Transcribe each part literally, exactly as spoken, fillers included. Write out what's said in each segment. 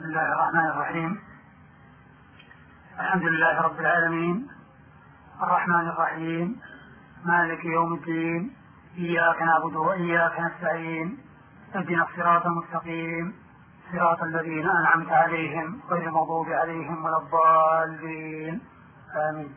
الله الرحمن الرحيم. الحمد لله رب العالمين، الرحمن الرحيم، مالك يوم الدين، إياك نعبد وإياك نستعين، اهدنا الصراط المستقيم، صراط الذين أنعمت عليهم غير المغضوب عليهم ولا الضالين، آمين.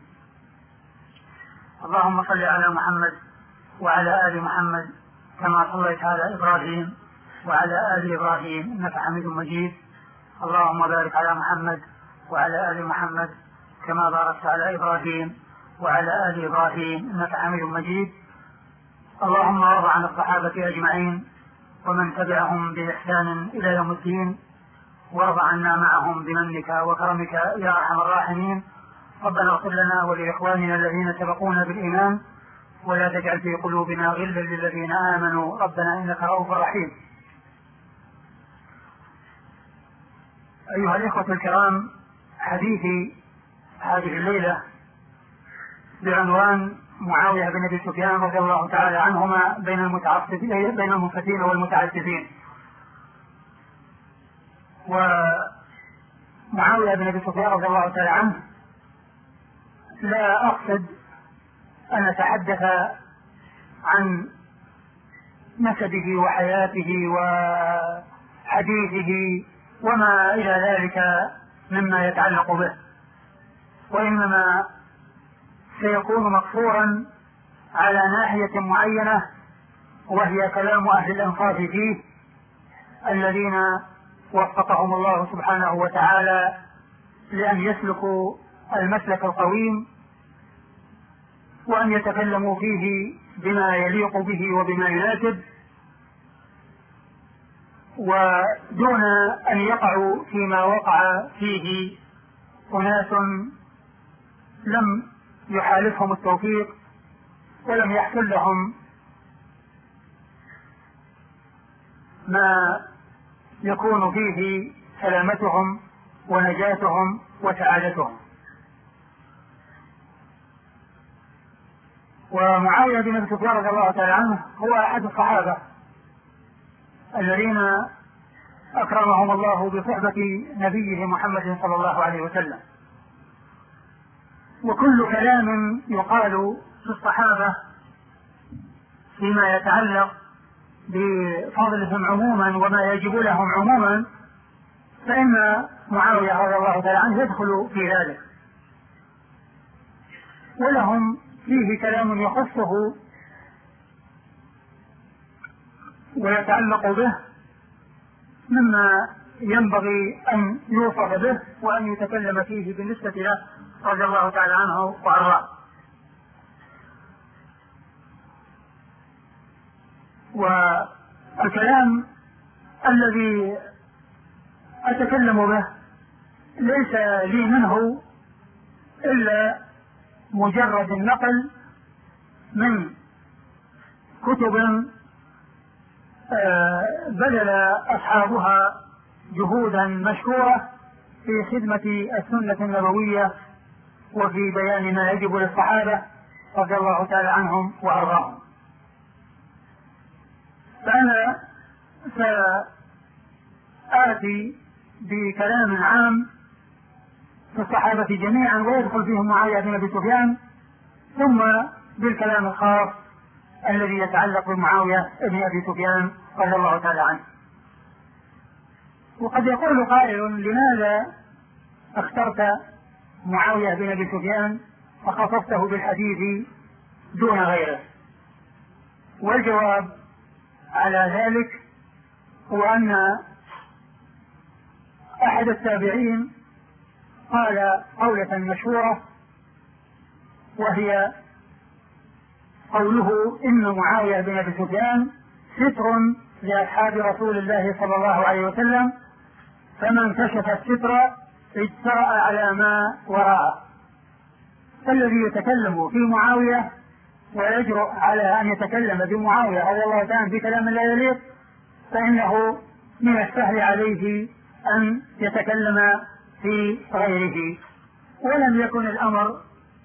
اللهم صل على محمد وعلى آل محمد كما صليت على إبراهيم وعلى آل إبراهيم إنك حميد مجيد. اللهم بارك على محمد وعلى آل محمد كما باركت على إبراهيم وعلى آل إبراهيم إنك حميد مجيد. اللهم ارض عن الصحابة أجمعين ومن تبعهم بإحسان إلى يوم الدين، وارض عنا معهم بمنك وكرمك يا أرحم الراحمين. ربنا اغفر لنا ولإخواننا الذين سبقونا بالإيمان، ولا تجعل في قلوبنا غلا للذين آمنوا ربنا إنك رؤوف رحيم. أيها الإخوة الكرام، حديثي هذه الليلة بعنوان معاوية بن أبي سفيان رضي الله تعالى عنهما بين المتعصبين بين المنفتين والمتعسفين. ومعاوية بن أبي سفيان رضي الله تعالى عنه لا أقصد أن أتحدث عن نسبه وحياته وحديثه وما إلى ذلك مما يتعلق به، وإنما سيكون مقصورا على ناحية معينة، وهي كلام أهل الإنصاف فيه الذين وفقهم الله سبحانه وتعالى لأن يسلكوا المسلك القويم وأن يتكلموا فيه بما يليق به وبما يناسب، ودون أن يقعوا فيما وقع فيه أناس لم يحالفهم التوفيق ولم يحصل لهم ما يكون فيه سلامتهم ونجاتهم وسعادتهم. ومعاوية بن أبي سفيان رضي الله تعالى عنه هو أحد الصحابة الذين أكرمهم الله بصحبة نبيه محمد صلى الله عليه وسلم، وكل كلام يقال في الصحابة فيما يتعلق بفضلهم عموما وما يجب لهم عموما فإن معاوية رضي الله تعالى عنه يدخل في ذلك، ولهم فيه كلام يخصه ويتعلق به مما ينبغي أن يوصف به وأن يتكلم فيه بالنسبة له رضي الله تعالى عنه وأرضاه. والكلام الذي أتكلم به ليس لي منه إلا مجرد النقل من كتب بذل أصحابها جهودا مشكورة في خدمة السنة النبوية وفي بيان ما يجب للصحابة رضي الله تعالى عنهم وأرضاهم. فأنا سآتي بكلام عام في الصحابة جميعا ويدخل فيهم معاوية بن أبي سفيان، ثم بالكلام الخاص الذي يتعلق بمعاوية بن أبي سفيان رضي الله تعالى عنه. وقد يقول قائل: لماذا اخترت معاوية بن أبي سفيان وخصصته بالحديث دون غيره؟ والجواب على ذلك هو أن أحد التابعين قال قولة مشهورة، وهي قوله: إن معاوية بن أبي سفيان ستر لأصحاب رسول الله صلى الله عليه وسلم، فمن كشف الستر اجترأ على ما وراءه. فالذي يتكلم في معاوية ويجرؤ على أن يتكلم بمعاوية رضي الله تعالى في كلام لا يليق فإنه من السهل عليه أن يتكلم في غيره، ولم يكن الأمر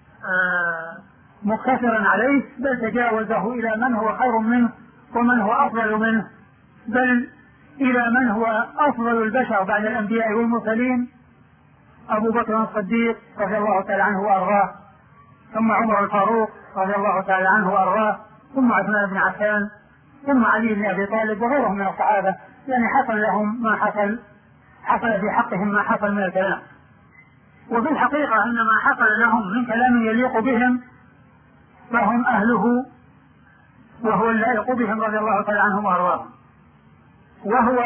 مقتصرا عليه، بل تجاوزه إلى من هو خير منه ومن هو أفضل منه، بل إلى من هو أفضل البشر بعد الأنبياء والمرسلين أبو بكر الصديق رضي الله تعالى عنه وأرضاه، ثم عمر الفاروق رضي الله تعالى عنه وأرضاه، ثم عثمان بن عفان، ثم علي بن أبي طالب وغيرهم من الصحابة. يعني حصل لهم ما حصل، حصل في حقهم ما حصل من الكلام. وفي الحقيقة أن ما حصل لهم من كلام يليق بهم فهم أهله، وهو اللائق بهم رضي الله تعالى عنهم وأرضاهم، وهو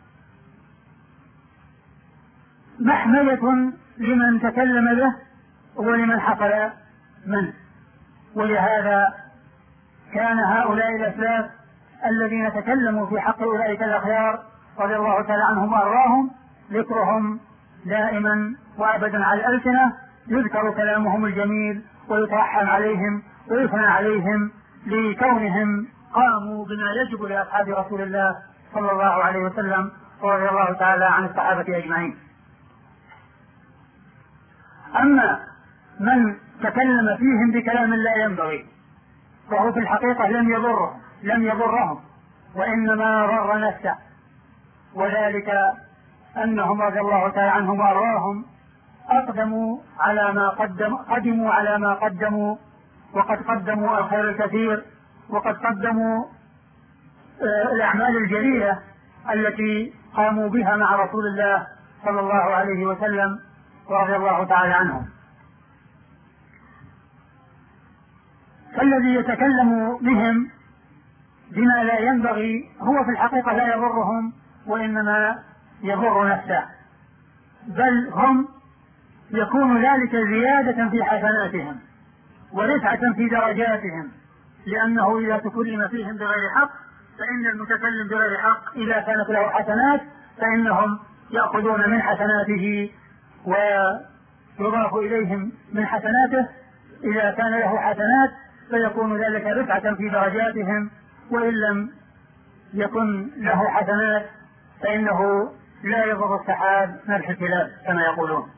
محمية لمن تكلم به ولمن حصل منه. ولهذا كان هؤلاء الأسلاف الذين تكلموا في حق أولئك الأخيار رضي الله تعالى عنهم وأرضاهم ذكرهم دائما وأبدا على الألسنة، يذكر كلامهم الجميل ويترحم عليهم ويثنى عليهم لكونهم قاموا بما يجب لأصحاب رسول الله صلى الله عليه وسلم ورضي الله تعالى عن الصحابة أجمعين. أما من تكلم فيهم بكلام لا ينبغي فهو في الحقيقة لم يضرهم لم يضرهم وإنما ضر نفسه، وذلك أنهم رضي الله تعالى عنهم وأرضاهم أقدموا على ما قدموا قدموا على ما قدموا وقد قدموا الخير الكثير، وقد قدموا الأعمال الجليلة التي قاموا بها مع رسول الله صلى الله عليه وسلم ورضي الله تعالى عنهم. فالذي يتكلم بهم بما لا ينبغي هو في الحقيقة لا يضرهم وإنما يضر نفسه، بل هم يكون ذلك زيادة في حسناتهم ورفعة في درجاتهم، لأنه إذا تكلم فيهم بغير حق فإن المتكلم بغير حق إذا كانت له حسنات فإنهم يأخذون من حسناته ويضاف إليهم من حسناته. إذا كان له حسنات فيكون ذلك رفعة في درجاتهم، وإن لم يكن له حسنات فإنه لا يضر السحاب نبح الكلاب كما يقولون.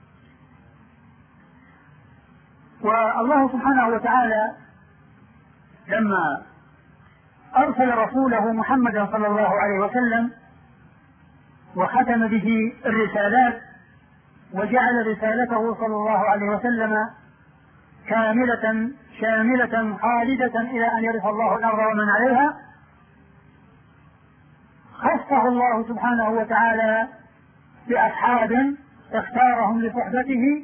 والله سبحانه وتعالى لما أرسل رسوله محمدا صلى الله عليه وسلم وختم به الرسالات وجعل رسالته صلى الله عليه وسلم كاملة شاملة خالدة إلى أن يرث الله الأرض ومن عليها، خصه الله سبحانه وتعالى بأصحاب اختارهم لصحبته،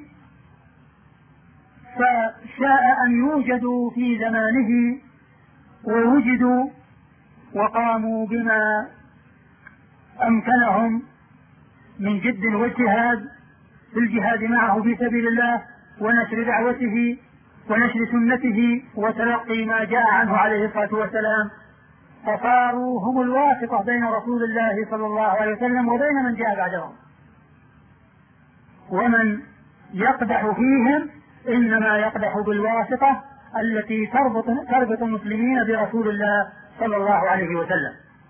فشاء أن يوجدوا في زمانه ووجدوا وقاموا بما أمكنهم من جد واجتهاد في الجهاد معه في سبيل الله ونشر دعوته ونشر سنته وتلقي ما جاء عنه عليه الصلاة والسلام، فصاروا هم الواسطة بين رسول الله صلى الله عليه وسلم وبين من جاء بعدهم. ومن يقدح فيهم إنما يقدح بالواسطة التي تربط, تربط المسلمين برسول الله صلى الله عليه وسلم.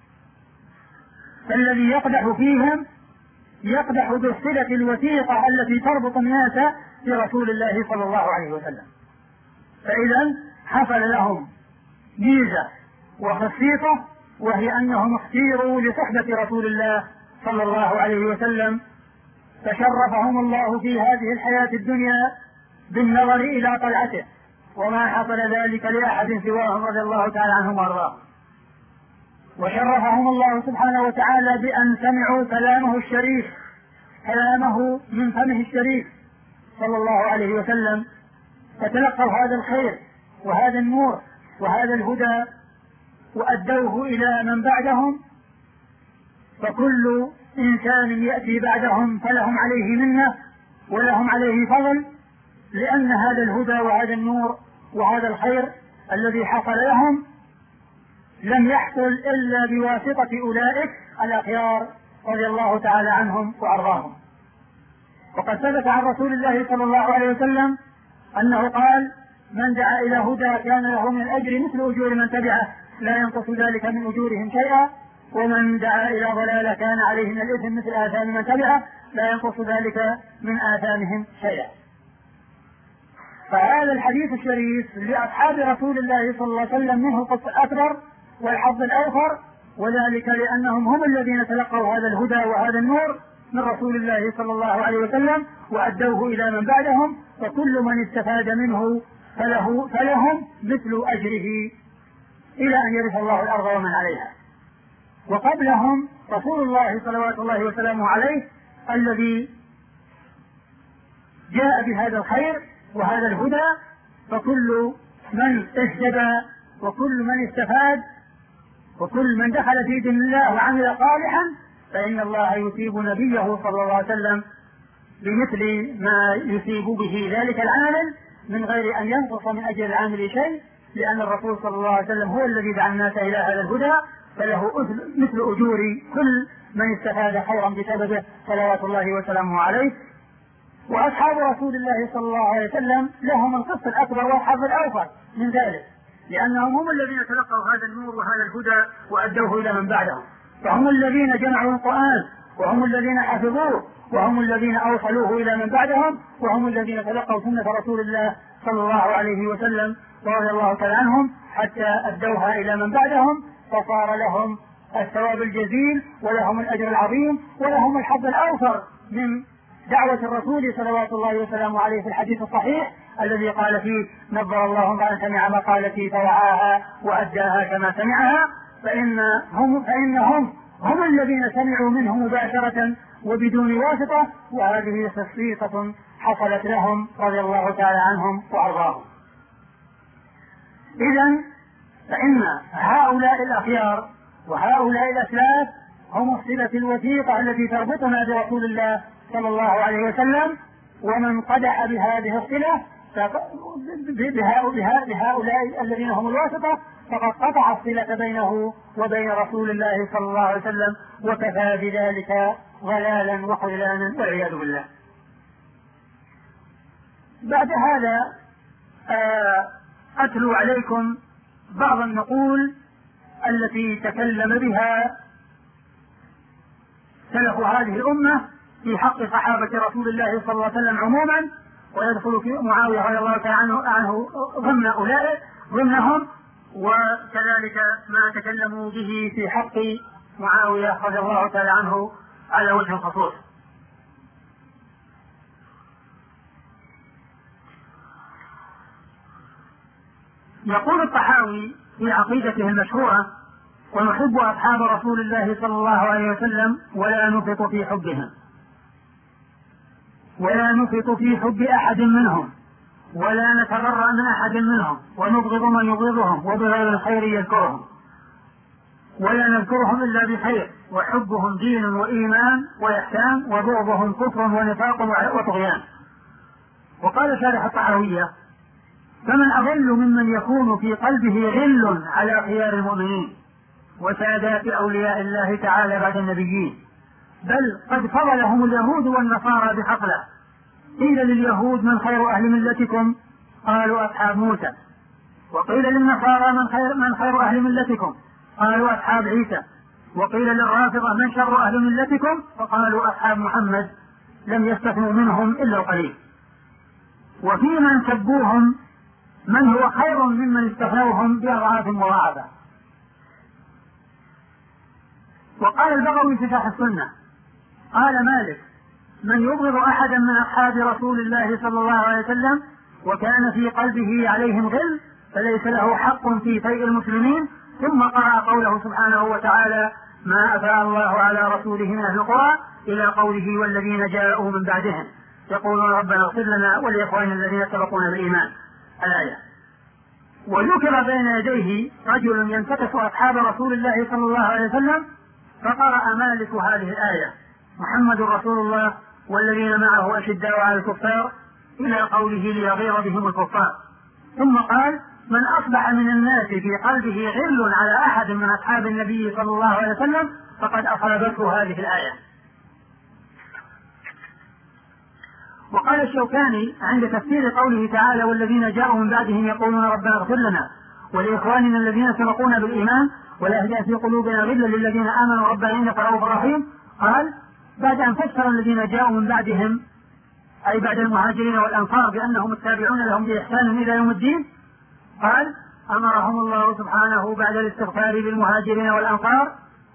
فالذي يقدح فيهم يقدح بالصلة الوثيقة التي تربط الناس برسول الله صلى الله عليه وسلم. فإذا حصل لهم ميزة وخصيصة، وهي أنهم اختيروا لصحبة رسول الله صلى الله عليه وسلم، فشرفهم الله في هذه الحياة الدنيا بالنظر إلى طلعته، وما حصل ذلك لأحد سواهم رضي الله تعالى عنهم وارضاهم. وشرفهم الله سبحانه وتعالى بأن سمعوا كلامه الشريف، كلامه من فمه الشريف صلى الله عليه وسلم، فتلقوا هذا الخير وهذا النور وهذا الهدى وأدوه إلى من بعدهم. فكل إنسان يأتي بعدهم فلهم عليه منة ولهم عليه فضل، لأن هذا الهدى وهذا النور وهذا الخير الذي حصل لهم لم يحصل إلا بواسطة أولئك الأخيار رضي الله تعالى عنهم وأرضاهم. وقد ثبت عن رسول الله صلى الله عليه وسلم أنه قال: من دعا إلى هدى كان له من الأجر مثل أجور من تبعه لا ينقص ذلك من أجورهم شيئا، ومن دعا إلى ضلالة كان عليه من الإثم مثل آثام من تبعه لا ينقص ذلك من آثامهم شيئا. فهذا الحديث الشريف لأصحاب رسول الله صلى الله عليه وسلم منه القدس الأكبر والحظ الأوفر، وذلك لأنهم هم الذين تلقوا هذا الهدى وهذا النور من رسول الله صلى الله عليه وسلم وأدوه إلى من بعدهم، فكل من استفاد منه فله فلهم مثل أجره إلى أن يرث الله الأرض ومن عليها. وقبلهم رسول الله صلوات الله وسلامه عليه الذي جاء بهذا الخير وهذا الهدى، فكل من اهتدى وكل من استفاد وكل من دخل في دين الله وعمل صالحا فإن الله يثيب نبيه صلى الله عليه وسلم بمثل ما يثيب به ذلك العامل من غير أن ينقص من أجر العامل شيء، لأن الرسول صلى الله عليه وسلم هو الذي دعا الناس إلى هذا الهدى، فله مثل أجور كل من استفاد خيرا بسببه صلوات الله وسلامه عليه. وأصحاب رسول الله صلى الله عليه وسلم لهم القسط الأكبر والحظ الأوفر من ذلك، لأنهم هم الذين تلقوا هذا النور وهذا الهدى وأدوه إلى من بعدهم، فهم الذين جمعوا القرآن وهم الذين حفظوه وهم الذين أوصلوه إلى من بعدهم وهم الذين تلقوا سنة رسول الله صلى الله عليه وسلم ورضي الله تعالى عنهم حتى أدوها إلى من بعدهم، فصار لهم الثواب الجزيل ولهم الأجر العظيم ولهم الحظ الأوفر من دعوة الرسول صلوات الله وسلامه عليه في الحديث الصحيح الذي قال فيه: نظر الله من سمع مقالتي فوعاها وأداها كما سمعها، فإنهم, فإنهم هم الذين سمعوا منه مباشرة وبدون واسطة، وهذه خصيصة حصلت لهم رضي الله تعالى عنهم وأرضاهم. إذن فإن هؤلاء الأخيار وهؤلاء الأسلاف هم الصلة الوثيقة التي تربطنا برسول الله صلى الله عليه وسلم، ومن قدح بهذه الصلة بهؤلاء الذين هم الواسطة فقد قطع الصلة بينه وبين رسول الله صلى الله عليه وسلم، وكفى بذلك ضلالا وخذلانا والعياذ بالله. بعد هذا أتلو عليكم بعض النقول التي تكلم بها سلف هذه الأمة في حق صحابة رسول الله صلى الله عليه وسلم عموما، ويدخل في معاوية رضي الله تعالى عنه ضمن أولئك ضمنهم، وكذلك ما تكلموا به في حق معاوية رضي الله تعالى عنه على وجه الخصوص. يقول الطحاوي في عقيدته المشهورة: ونحب أصحاب رسول الله صلى الله عليه وسلم ولا نفرط في حبهم، ولا نفرط في حب أحد منهم، ولا نتبرأ من أحد منهم، ونبغض من يبغضهم، وبغير الخير يذكرهم، ولا نذكرهم إلا بخير، وحبهم دين وإيمان وإحسان، وبغضهم كفر ونفاق وطغيان. وقال شارح الطحاوية: فمن أضل ممن يكون في قلبه غل على خيار المؤمنين وسادات أولياء الله تعالى بعد النبيين، بل قد فضلهم اليهود والنصارى بحقله. قيل لليهود: من خير أهل ملتكم؟ قالوا: أصحاب موسى. وقيل للنصارى: من خير, من خير أهل ملتكم؟ قالوا: أصحاب عيسى. وقيل للرافضة: من شر أهل ملتكم؟ فقالوا: أصحاب محمد. لم يستثنوا منهم إلا القليل. وفي من سبوهم من هو خير ممن استثنوهم بأضعاف مضاعفة. وقال البغوي في شرح السنة: قال مالك: من يبغض أحدا من أصحاب رسول الله صلى الله عليه وسلم وكان في قلبه عليهم غل فليس له حق في فيء المسلمين. ثم قرأ قوله سبحانه وتعالى: ما أفاء الله على رسوله من أهل القرى، إلى قوله: والذين جاءوا من بعدهم يقولون ربنا اغفر لنا ولإخواننا الذين سبقونا بالإيمان، الآية. وذكر بين يديه رجل ينتقص أصحاب رسول الله صلى الله عليه وسلم، فقرأ مالك هذه الآية: محمد رسول الله والذين معه أشداء على الكفار، إلى قوله: ليغير بهم الكفار. ثم قال: من أصبح من الناس في قلبه غل على أحد من أصحاب النبي صلى الله عليه وسلم فقد أصابته هذه الآية. وقال الشوكاني عند تفسير قوله تعالى: والذين جاءوا من بعدهم يقولون ربنا اغفر لنا ولإخواننا الذين سبقونا بالإيمان ولا تجعل في قلوبنا غلا للذين آمنوا ربنا إنك رؤوف رحيم، قال بعد أن فسر الذين جاءوا من بعدهم أي بعد المهاجرين والأنصار بأنهم التابعون لهم بإحسان إلى يوم الدين، قال: أمرهم الله سبحانه بعد الاستغفار بالمهاجرين والأنصار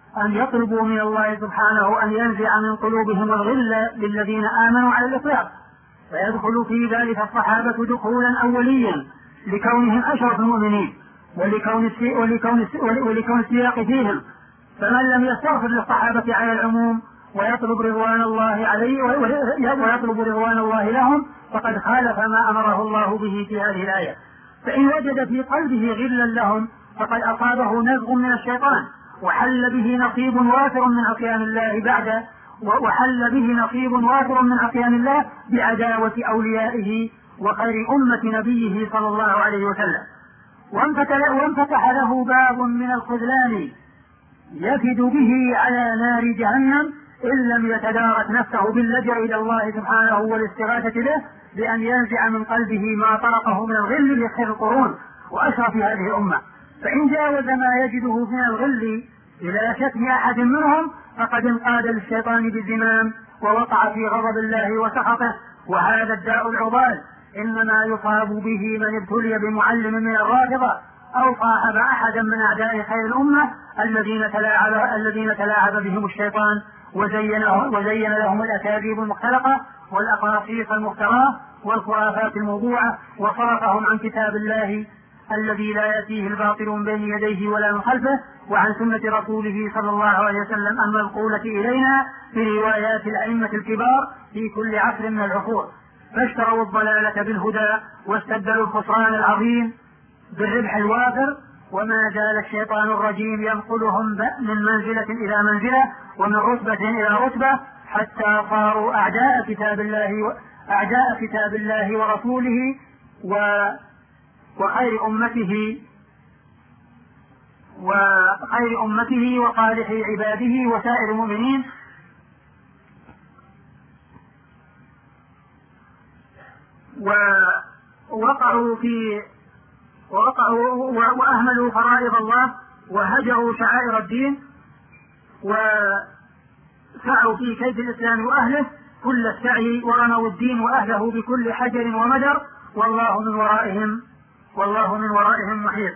أن يطلبوا من الله سبحانه أن ينزع من قلوبهم الغل للذين آمنوا على الإطلاق، فيدخل في ذلك الصحابة دخولا أوليا لكونهم أشرف المؤمنين ولكون ولكون ولكون السياق فيهم. فمن لم يستغفر للصحابة على العموم ويطلب رضوان الله عليه ويطلب رضوان الله لهم فقد خالف ما أمره الله به في هذه الآية. فإن وجد في قلبه غلا لهم فقد أصابه نزغ من الشيطان وحل به نصيب وافر من عصيان الله بعد وحل به نصيب وافر من عصيان الله بعداوة أوليائه وخير أمة نبيه صلى الله عليه وسلم. وانفتح له باب من الخذلان يفد به على نار جهنم إن لم يتدارك نفسه باللجأ إلى الله سبحانه والاستغاثة به بأن ينزع من قلبه ما طرقه من الغل لخير القرون وأشرف هذه الأمة. فإن جاوز ما يجده من الغل إلى شتم أحد منهم فقد انقاد للشيطان بالزمام ووقع في غضب الله وسخطه. وهذا الداء العضال إنما يصاب به من ابتلي بمعلم من الرافضة أو صاحب أحدا من أعداء خير الأمة الذين تلاعب, الذين تلاعب بهم الشيطان وزين, وزين لهم الأكاذيب المختلقة والأقاصيص المفتراه والخرافات الموضوعة وصرفهم عن كتاب الله الذي لا يأتيه الباطل من بين يديه ولا من خلفه وعن سنة رسوله صلى الله عليه وسلم المنقولة إلينا في روايات الأئمة الكبار في كل عصر من العصور. فاشتروا الضلالة بالهدى واستبدلوا الخسران العظيم بالربح الوافر. وما زال الشيطان الرجيم ينقلهم من منزلة إلى منزلة ومن رتبة إلى رتبة حتى صاروا أعداء كتاب الله أعداء كتاب الله ورسوله وخير أمته وخير أمته وصالح عباده وسائر المؤمنين. ووقعوا في ووقعوا وأهملوا فرائض الله وهجروا شعائر الدين وسعوا في كيد الإسلام وأهله كل السعي ورموا الدين وأهله بكل حجر ومدر والله من ورائهم والله من ورائهم محيط.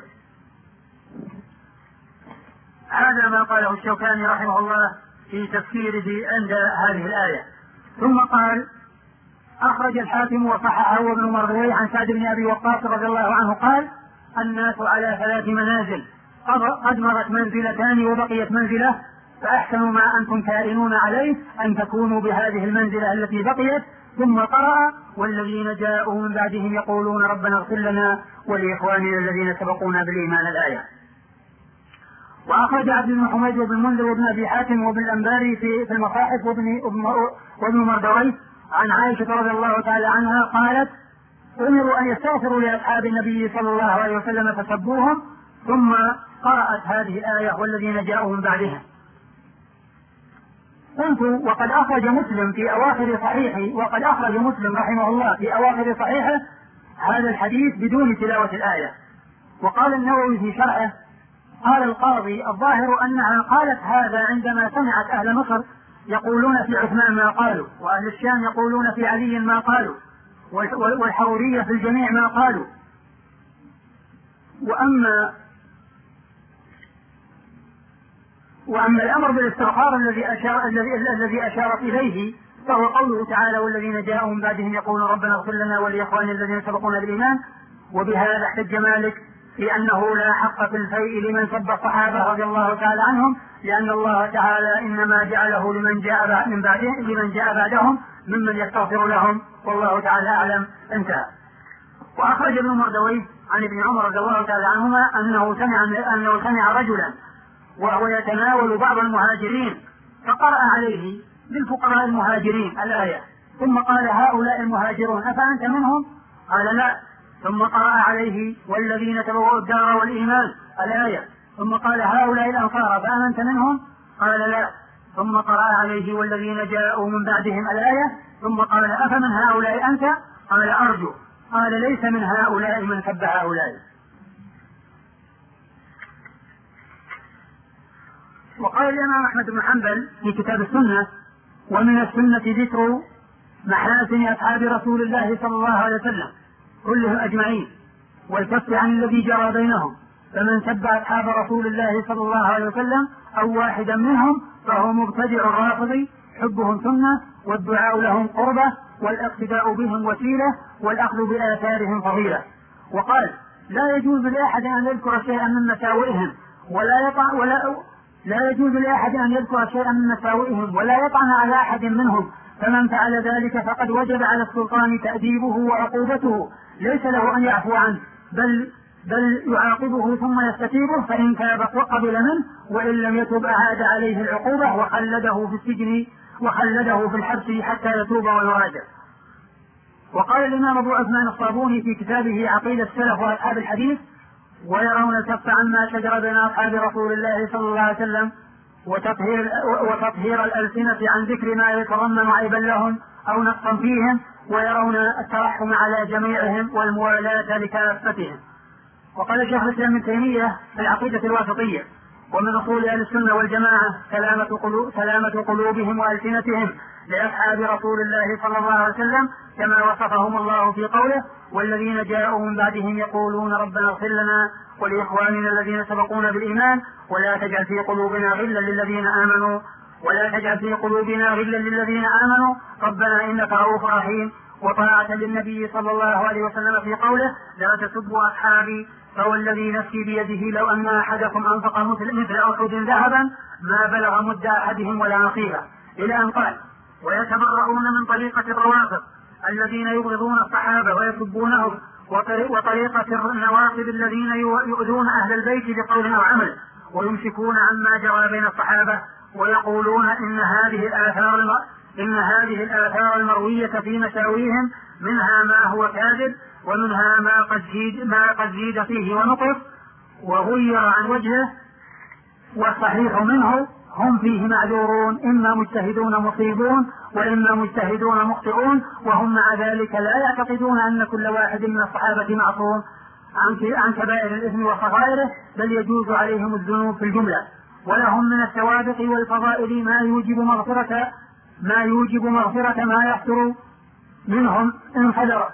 هذا ما قاله الشوكاني رحمه الله في تفسيره عند هذه الآية. ثم قال: أخرج الحاكم وصححه وابن مردويه عن سعد بن أبي وقاص رضي الله عنه قال: الناس على ثلاث منازل قد مرت منزلتان وبقيت منزلة فأحسن ما أنتم كائنون عليه أن تكونوا بهذه المنزلة التي بقيت. ثم قرأ: والذين جاءوا من بعدهم يقولون ربنا اغفر لنا ولإخواننا الذين سبقونا بالإيمان الآية. وأخرج عبد بن حميد وابن المنذر وابن أبي حاتم وابن الأنباري في المصاحف وابن, وابن مردويه عن عائشة رضي الله تعالى عنها قالت: أمروا أن يستغفروا لأصحاب النبي صلى الله عليه وسلم فسبوهم. ثم قرأت هذه الآية: والذين جاءوا من بعدهم. قلت: وقد أخرج مسلم في أواخر صحيحه وقد أخرج مسلم رحمه الله في أواخر صحيحه هذا الحديث بدون تلاوة الآية. وقال النووي في شرحه: قال القاضي: الظاهر أنها قالت هذا عندما سمعت أهل مصر يقولون في عثمان ما قالوا، وأهل الشام يقولون في علي ما قالوا، والحورية في الجميع ما قالوا. وأما وأما الأمر بالاستغفار الذي أشار الذي أشارت إليه فهو قوله تعالى: والذين جاءوا من بعدهم يقولون ربنا اغفر لنا ولإخواننا الذين سبقونا بالإيمان. وبهذا احتج مالك في أنه لا حق في الفيء لمن سب الصحابة رضي الله تعالى عنهم، لأن الله تعالى إنما جعله لمن جاء من بعدهم لمن جاء بعدهم ممن يستغفر لهم، والله تعالى أعلم. انتهى. وأخرج ابن مردويه عن ابن عمر رضي الله تعالى عنهما أنه سمع أنه سمع رجلا وهو يتناول بعض المهاجرين فقرأ عليه للفقراء المهاجرين الآية، ثم قال: هؤلاء المهاجرون أفأنت منهم؟ قال: لا. ثم قرأ عليه: والذين تبوأوا الدار والإيمان الآية، ثم قال: هؤلاء الأنصار فأنت منهم؟ قال: لا. ثم قرأ عليه: والذين جاءوا من بعدهم الآية، ثم قال: أفمن هؤلاء أنت؟ قال: أرجو. قال: ليس من هؤلاء من سب هؤلاء. وقال الإمام أحمد بن حنبل في كتاب السنة: ومن السنة ذكر محاسن أصحاب رسول الله صلى الله عليه وسلم كلهم أجمعين والكف عن الذي جرى بينهم، فمن سب أصحاب رسول الله صلى الله عليه وسلم أو واحدا منهم فهو مبتدع رافضي، حبهم سنة والدعاء لهم قربة والاقتداء بهم وسيلة والأخذ بآثارهم فضيلة. وقال لا يجوز لأحد أن يذكر شيئا من مساوئهم ولا يطع ولا لا يجوز لأحد أن يذكر شيئا من مساوئهم ولا يطعن على أحد منهم، فمن فعل ذلك فقد وجب على السلطان تأديبه وعقوبته، ليس له أن يعفو عنه بل بل يعاقبه ثم يستتيبه، فإن تاب وقبل منه وإن لم يتب أعاد عليه العقوبة وخلده في السجن وخلده في الحبس حتى يتوب ويراجع. وقال الإمام أبو عثمان الصابوني في كتابه عقيدة السلف وأصحاب الحديث: ويرون الكف عما شجر بين أصحاب رسول الله صلى الله عليه وسلم وتطهير, وتطهير الألسنة عن ذكر ما يتضمن عيبا لهم أو نقصا فيهم، ويرون الترحم على جميعهم والموالاة لكافتهم. وقال شيخ الإسلام ابن تيمية في العقيدة الواسطية: ومن أصول أهل السنة والجماعة سلامة, قلوب سلامة قلوبهم وألسنتهم لأصحاب رسول الله صلى الله عليه وسلم كما وصفهم الله في قوله: والذين جاءوا من بعدهم يقولون ربنا اغفر لنا ولإخواننا الذين سبقونا بالإيمان ولا تجعل في قلوبنا غلا للذين آمنوا ولا تجعل في قلوبنا غلا للذين آمنوا ربنا إنك رؤوف رحيم. وطاعة للنبي صلى الله عليه وسلم في قوله: لا تسبوا أصحابي فوالذي نفسي بيده لو أن أحدكم أنفق مثل أحد ذهبا ما بلغ مد أحدهم ولا نصيبه، إلى أن قال: ويتبرؤون من طريقة الروافض الذين يبغضون الصحابة ويسبونهم وطريقة النواصب الذين يؤذون أهل البيت بقول أو عمل ويمسكون عما جرى بين الصحابة ويقولون إن هذه الآثار إن هذه الآثار المروية في مساويهم منها ما هو كاذب ومنها ما قد زيد ما قد زيد فيه ونقص وغير عن وجهه، والصحيح منه هم فيه معذورون، إما مجتهدون مصيبون وإما مجتهدون مخطئون، وهم مع ذلك لا يعتقدون أن كل واحد من الصحابة معصوم عن كبائر الإثم وصغائره، بل يجوز عليهم الذنوب في الجملة، ولهم من السوابق والفضائل ما يوجب مغفرة ما يوجب مغفرة ما يحصل منهم إن صدر،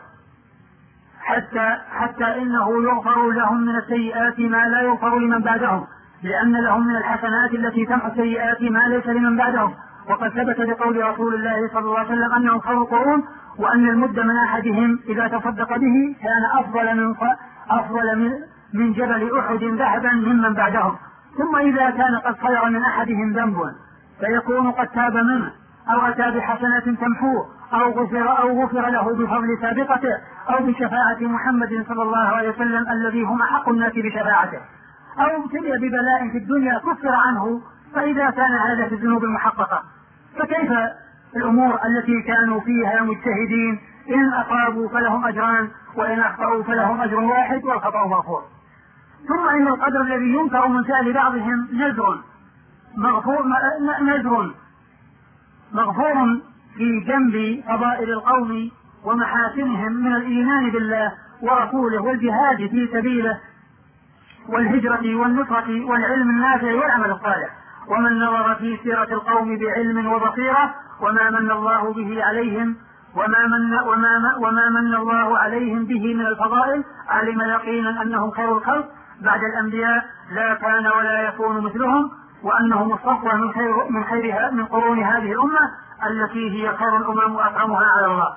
حتى حتى إنه يغفر لهم من السيئات ما لا يغفر لمن بعدهم، لأن لهم من الحسنات التي تمحو السيئات ما ليس لمن بعدهم. وقد ثبت بقول رسول الله صلى الله عليه وسلم أنهم خير القرون، وأن المد من أحدهم إذا تصدق به كان أفضل من أفضل من, من جبل أحد ذهبا ممن بعدهم. ثم إذا كان قد صدر من أحدهم ذنب فيكون قد تاب منه أو أتى بحسنات تمحوه أو غفر أو غفر له بفضل سابقته أو بشفاعة محمد صلى الله عليه وسلم الذي هم أحق الناس بشفاعته، أو ابتلي ببلاء في الدنيا كفر عنه، فإذا كان هذا في الذنوب المحققة فكيف الأمور التي كانوا فيها مجتهدين؟ إن أصابوا فلهم أجران وإن أخطأوا فلهم أجر واحد والخطأ مغفور. ثم إن القدر الذي ينكر من فعل بعضهم نذر مغفور نذر مغفور في جنب فضائل القوم ومحاسنهم من الإيمان بالله ورسوله والجهاد في سبيله والهجرة والنصرة والعلم النافع والعمل الصالح. ومن نظر في سيرة القوم بعلم وبصيرة وما من الله به عليهم وما من, وما وما من الله عليهم به من الفضائل علم يقينا أنهم خير الخلق بعد الأنبياء لا كان ولا يكون مثلهم، وأنهم الصفوة من خير من خيرها من قرون هذه الأمة التي هي خير الأمم وأكرمها على الله.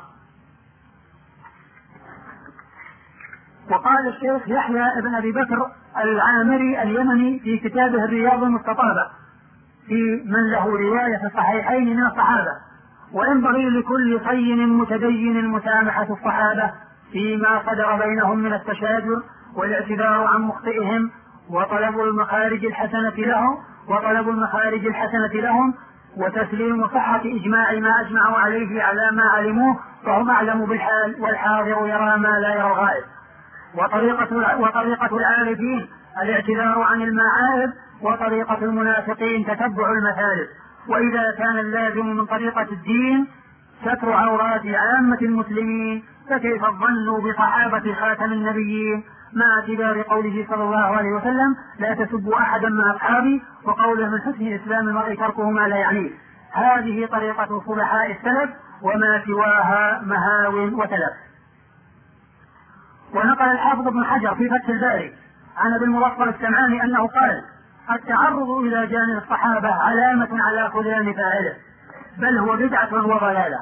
وقال الشيخ يحيى بن أبي بكر العامري اليمني في كتابه الرياض المستطابة في من له رواية في الصحيحين من الصحابة: وينبغي لكل صين متدين مسامحة الصحابة فيما صدر بينهم من التشاجر والاعتذار عن مخطئهم وطلب المخارج الحسنة لهم وطلب المخارج الحسنة لهم وتسليم صحة إجماع ما أجمعوا عليه على ما علموه، فهم أعلم بالحال والحاضر يرى ما لا يرى الغائب. وطريقة, وطريقة العارفين الاعتذار عن المعارف، وطريقة المنافقين تتبع المثالب. وإذا كان اللازم من طريقة الدين ستر عورات عامة المسلمين فكيف الظن بصحابة خاتم النبيين، مع اعتبار قوله صلى الله عليه وسلم: لا تسبوا أحدا من أصحابي، وقوله: من حسن إسلام المرء تركه ما لا يعنيه. هذه طريقة صلحاء السلف وما سواها مهاو وتلف. ونقل الحافظ ابن حجر في فتح الباري عن ابي المظفر السمعاني أنه قال: التعرض إلى جانب الصحابة علامة على خذلان فاعله، بل هو بدعة وضلالة.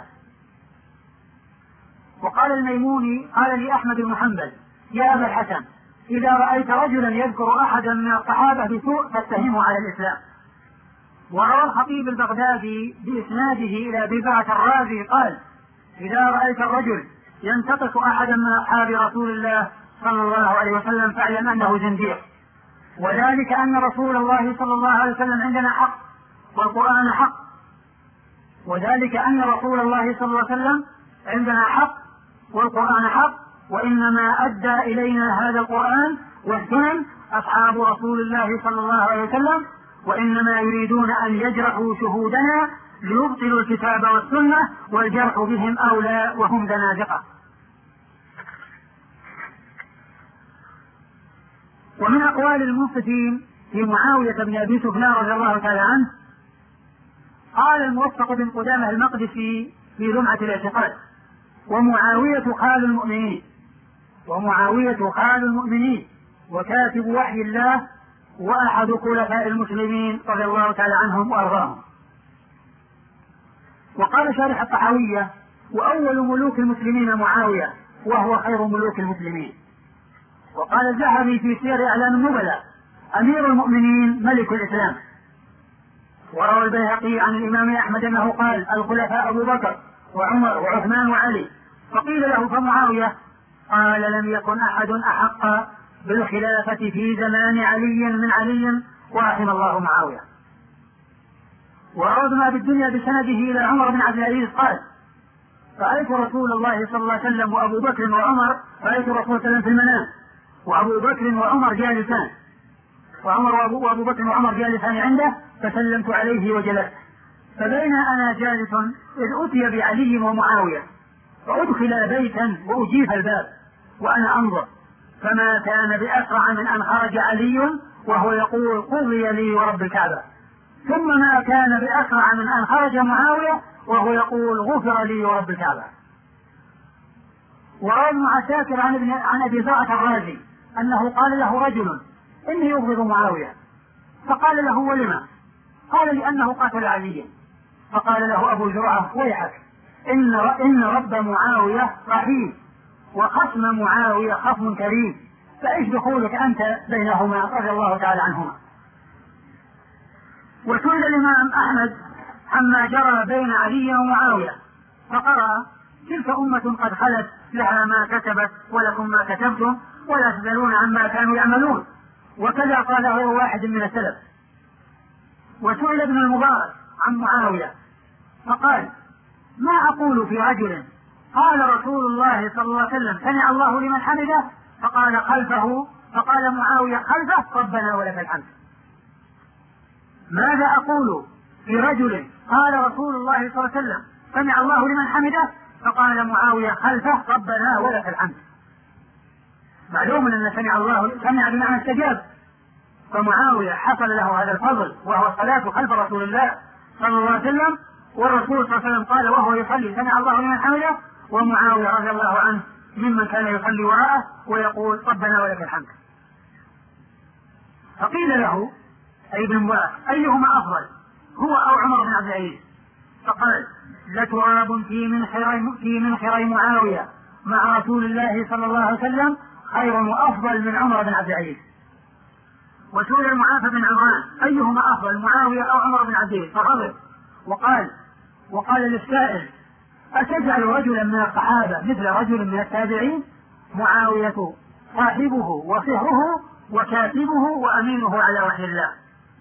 وقال الميموني: قال لي أحمد بن حنبل: يا أبا الحسن، إذا رأيت رجلا يذكر أحدا من الصحابة بسوء فاتهمه على الإسلام. وروى الخطيب البغدادي بإسناده إلى بضعة الرازي قال: إذا رأيت الرجل ينتقص أحدا من أصحاب رسول الله صلى الله عليه وسلم فاعلم أنه زنديق، وذلك أن رسول الله صلى الله عليه وسلم عندنا حق والقرآن حق، وذلك أن رسول الله صلى الله عليه وسلم عندنا حق والقرآن حق، وإنما أدى إلينا هذا القرآن والسنن أصحاب رسول الله صلى الله عليه وسلم، وإنما يريدون أن يجرحوا شهودنا ليبطلوا الكتاب والسنة، والجرح بهم أولى وهم زنادقة. ومن أقوال المنصفين في معاوية بن أبي سفيان رضي الله تعالى عنه قال الموفق بن قدامة المقدسي في لمعة الاعتقاد: ومعاوية خال المؤمنين ومعاوية خال المؤمنين وكاتب وحي الله وأحد خلفاء المسلمين رضي الله تعالى عنهم وأرضاهم. وقال شارح الطحاوية: وأول ملوك المسلمين معاوية وهو خير ملوك المسلمين. وقال الذهبي في سير أعلام النبلاء: أمير المؤمنين ملك الإسلام. وروى البيهقي عن الإمام أحمد أنه قال: الخلفاء أبو بكر وعمر وعثمان وعلي. فقيل له: فمعاوية؟ قال: لم يكن أحد أحق بالخلافة في زمان علي من علي ورحم الله معاوية. وأردنا بالدنيا بسنده إلى عمر بن عبد العزيز قال: رأيت رسول الله صلى الله عليه وسلم وأبو بكر وعمر رأيت رسول الله صلى الله عليه وسلم في المنام وأبو بكر وعمر جالسان وعمر وأبو, وأبو بكر وعمر جالسان عنده، فسلمت عليه وجلست، فبين أنا جالس إذ أتي بعلي ومعاوية، فأدخل بيتا وأجيف الباب وأنا أنظر، فما كان بأسرع من أن خرج علي وهو يقول: قضي لي ورب الكعبة، ثم ما كان بأسرع من أن خرج معاوية وهو يقول: غفر لي ورب الكعبة. وروى ابن عساكر عن ابن عن ابي زرعة الرازي انه قال له رجل: اني ابغض معاوية. فقال له: ولما؟ قال: لانه قاتل عليا. فقال له ابو زرعة: ويحك، ان ان رب معاوية رحيم وخصم معاوية خصم كريم، فايش دخولك انت بينهما رضي الله تعالى عنهما. وسئل الامام احمد عما جرى بين علي ومعاوية فقرأ: تلك أمة قد خلت لها ما كتبت ولكم ما كتبتم ولا تسألون عما كانوا يعملون. وكذا قال غير واحد من السلف. وسئل ابن المبارك عن معاوية فقال: ما أقول في رجل قال رسول الله صلى الله عليه وسلم: سمع الله لمن حمده، فقال خلفه فقال معاوية خلفه: ربنا ولك الحمد. ماذا أقول في رجل قال رسول الله صلى الله عليه وسلم: سمع الله لمن حمده، فقال معاوية خلفه: ربنا ولك الحمد. معلوم أن سمع الله سمع بمعنى استجاب، فمعاوية حصل له هذا الفضل وهو الصلاة خلف رسول الله صلى الله عليه وسلم، والرسول صلى الله عليه وسلم قال وهو يصلي: سمع الله لمن حمده، ومعاوية رضي الله عنه ممن كان يصلي وراءه ويقول: ربنا ولك الحمد. فقيل له أي ابن مبارك: أيهما أفضل، هو أو عمر بن عبد العزيز؟ فقال: لتراب في منخري في منخري معاوية مع رسول الله صلى الله عليه وسلم خير وأفضل من عمر بن عبد العزيز. وسئل المعافى بن عمران: أيهما أفضل، معاوية أو عمر بن عبد العزيز؟ فغضب وقال وقال للسائل: أتجعل رجلا من الصحابة مثل رجل من التابعين؟ معاوية صاحبه وصهره وكاتبه وأمينه على وحي الله.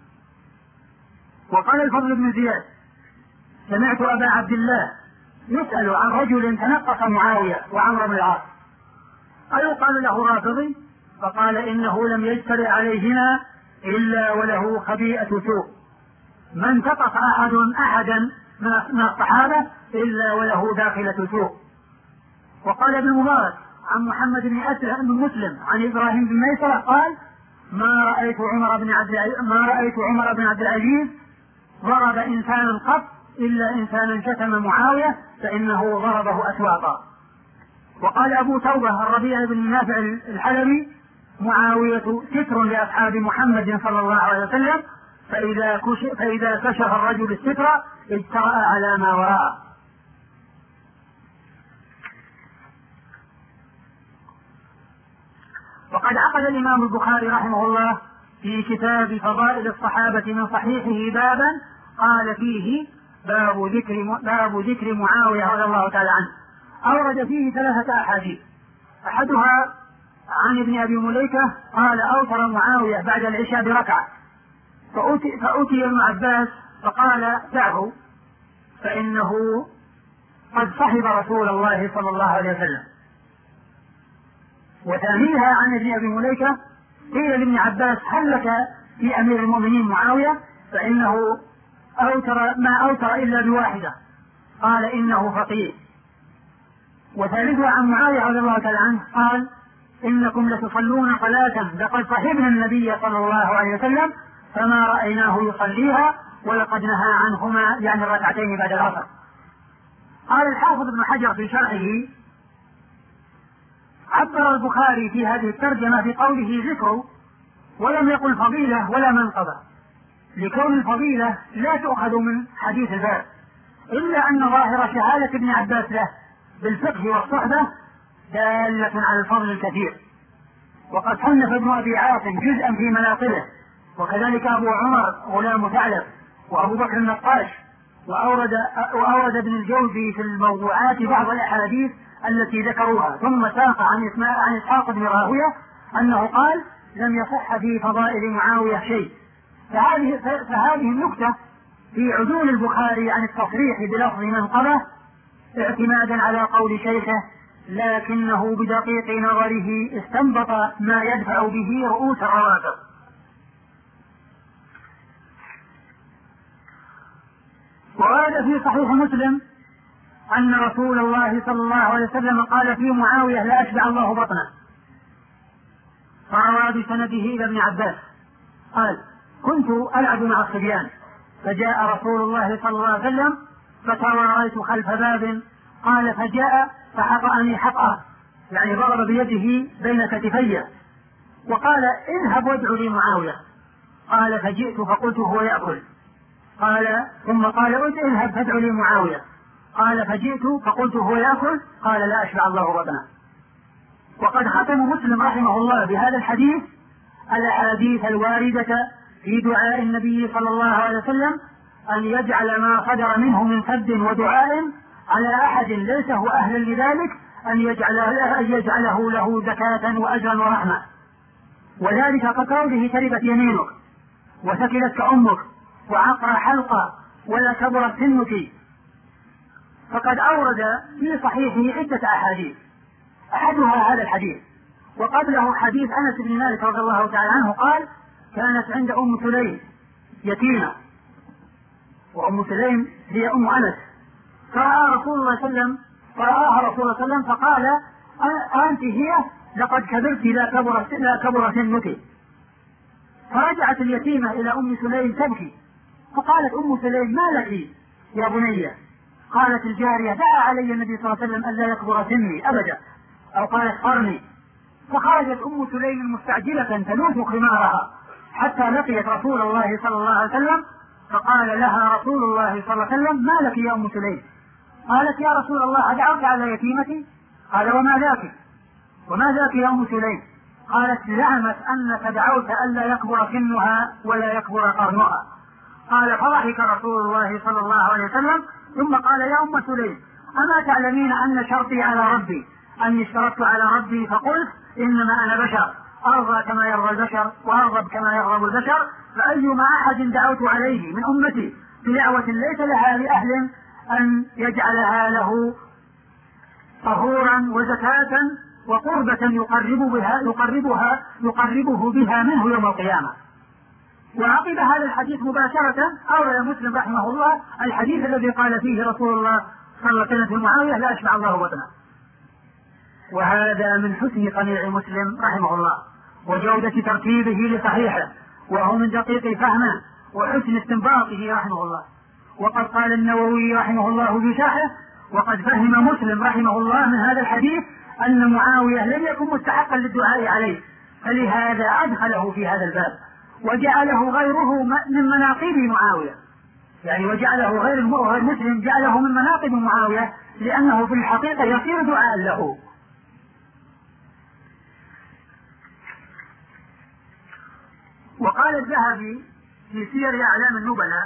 وقال الفضل بن زياد: سمعت أبا عبد الله يسأل عن رجل تنقص معاوية وعمر بن العاص أيقال له رافضي؟ فقال: إنه لم يجترئ عليهما إلا وله خبيئة سوء، ما انتقص أحد أحدا من الصحابة إلا وله داخلة سوء. وقال ابن مبارك عن محمد بن أسلم بن مسلم عن إبراهيم بن ميسرة قال: ما رأيت عمر بن عبد ما رأيت عمر بن عبد العزيز ضرب إنسانا قط إلا إنسانا شتم معاوية فإنه ضربه أسواقا. وقال أبو توبة الربيع بن نافع الحلبي معاوية ستر لأصحاب محمد صلى الله عليه وسلم، فإذا كشف, فإذا كشف الرجل الستر اجترأ على ما وراءه. وقد عقد الإمام البخاري رحمه الله في كتاب فضائل الصحابة من صحيحه بابا قال فيه باب ذكر, باب ذكر معاوية رضي الله تعالى عنه. أورد فيه ثلاثة أحاديث، أحدها عن ابن أبي مليكة قال أوتر معاوية بعد العشاء بركعة، فأتي, فأتي ابن عباس فقال دعه فإنه قد صحب رسول الله صلى الله عليه وسلم. وثانيها عن ابن أبي مليكة قيل لابن عباس هل لك في أمير المؤمنين معاوية، فإنه أوتر ما أوتر إلا بواحدة، قال إنه فقيه. وثالثها عن معاوية رضي الله تعالى عنه قال إنكم لتصلون صلاة لقد صحبنا النبي صلى الله عليه وسلم فما رأيناه يصليها ولقد نهى عنهما، يعني الركعتين بعد العصر. قال الحافظ ابن حجر في شرحه عبر البخاري في هذه الترجمة في قوله ذكر ولم يقل فضيلة ولا منقبة، لكون الفضيلة لا تؤخذ من حديث الباب، إلا أن ظاهر شهادة ابن عباس له بالفقه والصحبة دالة على الفضل الكثير. وقد صنف ابن أبي عاصم جزءا في مناقبه، وكذلك أبو عمر غلام ثعلب وأبو بكر النقاش، وأورد, وأورد ابن الجوزي في الموضوعات بعض الأحاديث التي ذكروها، ثم ساق عن, عن إسحاق بن راهوية أنه قال لم يصح في فضائل معاوية شيء. فهذه, فهذه النكتة في عدول البخاري عن التصريح بلفظ منقبة اعتمادا على قول شيخه، لكنه بدقيق نظره استنبط ما يدفع به رؤوس الرواتب. وورد في صحيح مسلم أن رسول الله صلى الله عليه وسلم قال في معاوية لا أشبع الله بطنه، فروى بسنده إلى ابن عباس قال كنت ألعب مع الصبيان فجاء رسول الله صلى الله عليه وسلم فتواريت خلف باب، قال فجاء فحطأني حطأة، يعني ضرب بيده بين كتفي، وقال اذهب وادع لي معاوية، قال فجئت فقلت هو يأكل، قال ثم قال اذهب فادع لي معاوية، قال فجئت فقلت هو يأكل، قال لا أشبع الله بطنه. وقد ختم مسلم رحمه الله بهذا الحديث الأحاديث الواردة في دعاء النبي صلى الله عليه وسلم أن يجعل ما صدر منه من سب ودعاء على أحد ليس هو أهلا لذلك أن يجعله, أن يجعله له زكاة وأجرا ورحمة، وذلك كقوله تربت يمينك وثكلتك أمك وعقر حلقة ولا كبرت سنك. فقد أورد في صحيحه عدة أحاديث، أحدها هذا الحديث، وقبله حديث أنس بن مالك رضي الله تعالى عنه قال كانت عند أم سليم يتيمة، وأم سليم هي أم أنس، فرأى رسول الله صلى الله عليه وسلم فرآها رسول الله صلى الله عليه وسلم فقال أنت هي لقد كبرت لا كبر لا كبر سنك. فرجعت اليتيمة إلى أم سليم تبكي، فقالت أم سليم ما لك يا بنية؟ قالت الجارية دعا علي النبي صلى الله عليه وسلم ألا يكبر سني أبدا، أو قالت قرني. فخرجت أم سليم مستعجلة تلوث خمارها حتى لقيت رسول الله صلى الله عليه وسلم، فقال لها رسول الله صلى الله عليه وسلم ما لك يا أم سليم؟ قالت يا رسول الله أدعوت على يتيمتي؟ قال وما ذاك وما ذاك يا أم سليم؟ قالت زعمت أنك دعوت ألا يكبر سنها ولا يكبر قرنها. قال فضحك رسول الله صلى الله عليه وسلم ثم قال يا أم سليم أما تعلمين أن شرطي على ربي أني اشترطت على ربي فقلت إنما أنا بشر أرضى كما يرضى البشر وأغضب كما يغضب البشر، فأيما أحد دعوت عليه من أمتي بدعوة ليس لها لأهل أن يجعلها له طهورا وزكاة وقربة يقرب بها يقربها يقربه بها منه يوم القيامة. وعقب هذا الحديث مباشرة أورد مسلم رحمه الله الحديث الذي قال فيه رسول الله صلى الله عليه وسلم في معاوية لا أشبع الله بطنه. وهذا من حسن قنيع مسلم رحمه الله وجودة ترتيبه لصحيحه، وهو من دقيق فهمه وحسن استنباطه رحمه الله. وقد قال النووي رحمه الله في شرحه وقد فهم مسلم رحمه الله من هذا الحديث أن معاوية لم يكن مستحقا للدعاء عليه، فلهذا أدخله في هذا الباب وجعله غيره من مناقب معاوية، يعني وجعله غير المسلم جعله من مناقب معاوية، لأنه في الحقيقة يصير دعاء له. وقال الذهبي في سير أعلام النبلاء،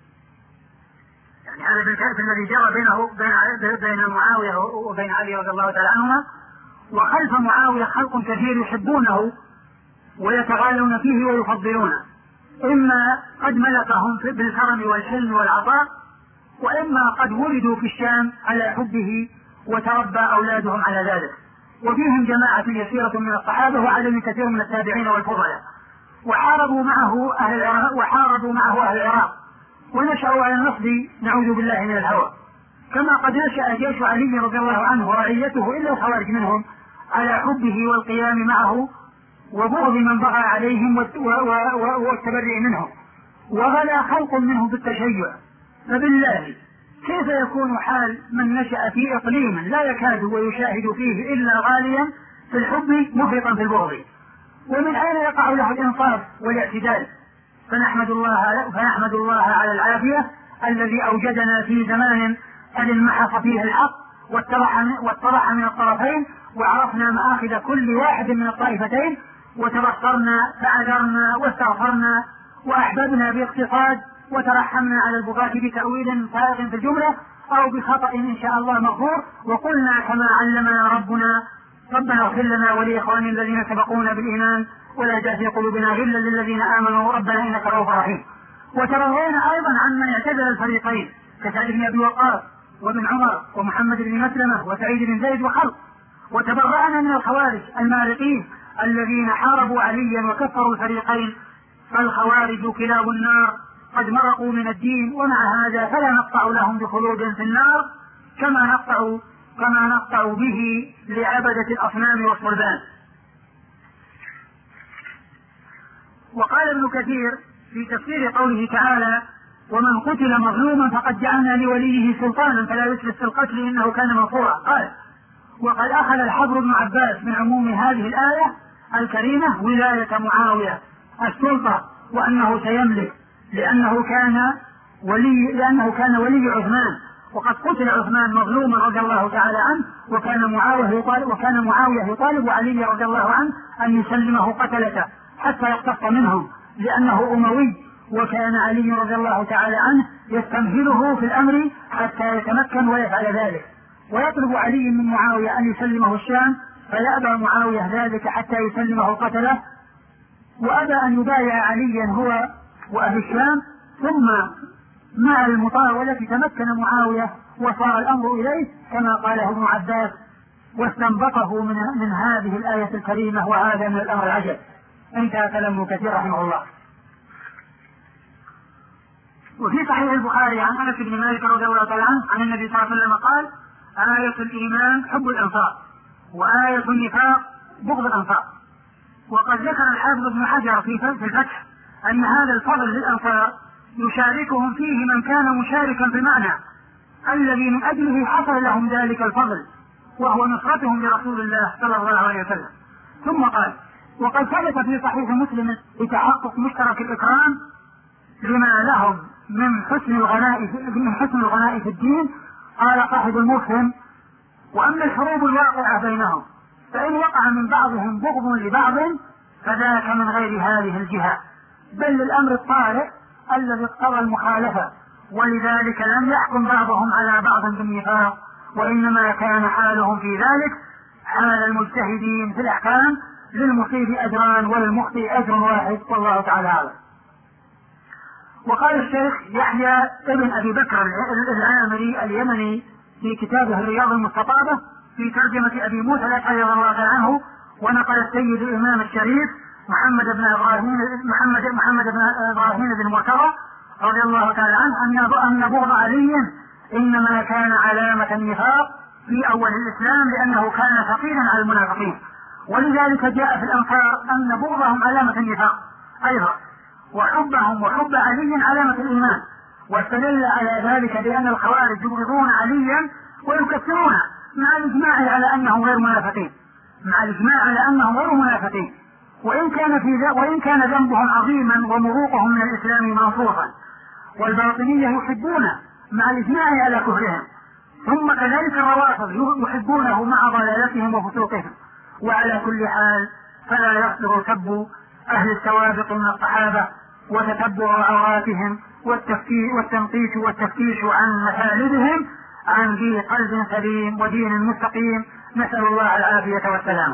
يعني هذا الكلام الذي جرى بينه بين بين معاوية وبين علي رضي الله تعالى عنهما، وخلف معاوية خلق كثير يحبونه ويتغالون فيه ويفضلونه، إما قد ملكهم بالكرم والحلم والعطاء، وإما قد ولدوا في الشام على حبه وتربى أولادهم على ذلك، وفيهم جماعة يسيرة من الصحابة وعدد كثير من التابعين والفضلاء، وحاربوا معه أهل العراق وحاربوا معه أهل العراق ونشأوا على النصب نعوذ بالله من الهوى، كما قد نشأ جيش علي رضي الله عنه ورعيته إلا الخوارج منهم على حبه والقيام معه وبغض من بغى عليهم والتبرئ منهم، وغلا خلق منهم بالتشيع. فبالله كيف يكون حال من نشأ في إقليم لا يكاد ويشاهد فيه إلا غاليا في الحب مفرطا في البغض؟ ومن أين يقع له الإنصاف والاعتدال؟ فنحمد الله فنحمد الله على العافية الذي أوجدنا في زمان قد انمحص فيه الحق واتضح من الطرفين، وعرفنا مآخذ كل واحد من الطائفتين، وتبصرنا فعذرنا واستغفرنا وأحببنا باقتصاد، وترحمنا على البغاة بتأويل فارغ في الجملة أو بخطأ إن شاء الله مغفور، وقلنا كما علمنا ربنا: ربنا اغفر لنا ولإخواننا الذين سبقونا بالإيمان ولا تجعل في قلوبنا غلا للذين آمنوا ربنا إنك رؤوف رحيم. وترضينا أيضا عمن اعتزل الفريقين كسعد بن أبي وقاص وابن عمر ومحمد بن مسلمة وسعيد بن زيد وخلق، وتبرأنا من الخوارج المارقين الذين حاربوا عليا وكفروا الفريقين، فالخوارج كلاب النار قد مرقوا من الدين، ومع هذا فلا نقطع لهم بخلود في النار كما نقطع كما نقطع به لعبدة الأصنام والصلبان. وقال ابن كثير في تفسير قوله تعالى: ومن قتل مظلوما فقد جعلنا لوليه سلطانا فلا يسرف في القتل إنه كان منصورا، قال: وقد أخذ الحبر بن عباس من عموم هذه الآية الكريمة ولاية معاوية السلطة، وأنه سيملك لأنه كان ولي لأنه كان ولي عثمان، وقد قتل عثمان مظلوما رضي الله تعالى عنه، وكان معاوية يطالب وكان معاوية يطالب علي رضي الله عنه أن يسلمه قتلته حتى يقتص منهم لأنه أموي، وكان علي رضي الله تعالى عنه يستمهله في الأمر حتى يتمكن ويفعل ذلك، ويطلب علي من معاوية أن يسلمه الشام، فيأبى معاوية ذلك حتى يسلمه قتله، وأبى أن يبايع عليا هو وأهل الشام، ثم مع المطاولة تمكن معاوية وصار الأمر إليه كما قاله ابن عباس، واستنبطه من, من هذه الآية الكريمة، وهذا من الأمر العجب. انتهى كلام كثير رحمه الله. وفي صحيح البخاري عن أنس بن مالك رضي الله تعالى عنه عن النبي صلى الله عليه وسلم قال: آية الإيمان حب الأنصار، وآية النفاق بغض الأنصار. وقد ذكر الحافظ ابن حجر في الفتح أن هذا الفضل للأنصار يشاركهم فيه من كان مشاركا في المعنى الذي من أجله حصل لهم ذلك الفضل، وهو نصرتهم لرسول الله صلى الله عليه وسلم. ثم قال: وقد ثبت في صحيح مسلم بتحقق مشترك الإكرام لما لهم من حسن الغناء من حسن الغناء في الدين. قال صاحب المفهم: وأما الحروب الواقعة بينهم فإن وقع من بعضهم بغض لبعض فذاك من غير هذه الجهة، بل للأمر الطارئ الذي اقتضى المخالفة، ولذلك لم يحكم بعضهم على بعض بالنفاق، وإنما كان حالهم في ذلك حال المجتهدين في الأحكام، للمصيب أجران وللمخطئ أجر واحد، والله تعالى أعلم. وقال الشيخ يحيى ابن أبي بكر العامري اليمني في كتابه الرياض المستطابة في ترجمة أبي موسى الأشعري رضي الله عنه، ونقل السيد الإمام الشريف محمد بن إبراهيم محمد محمد بن إبراهيم بن مرتضى رضي الله تعالى عنه أن بغض علي إنما كان علامة النفاق في أول الإسلام، لأنه كان ثقيلا على المنافقين، ولذلك جاء في الأنصار أن بغضهم علامة النفاق أيضا، وحبهم وحب علي علامة الإيمان. واستدل على ذلك بأن الخوارج يبغضون عليا ويكفرون مع الإجماع على أنهم غير منافقين مع الإجماع على أنهم غير منافقين وإن كان في وإن كان ذنبهم عظيما ومروقهم من الإسلام منصوصا، والباطنية يحبون مع الإجماع على كفرهم، ثم كذلك الروافض يحبونه مع ضلالتهم وفسوقهم. وعلى كل حال فلا يصدر سب أهل السوابق من الصحابة وتتبع عوراتهم والتنقيش والتفتيش عن مثالبهم عن ذي قلب سليم ودين مستقيم، نسأل الله العافية والسلامة.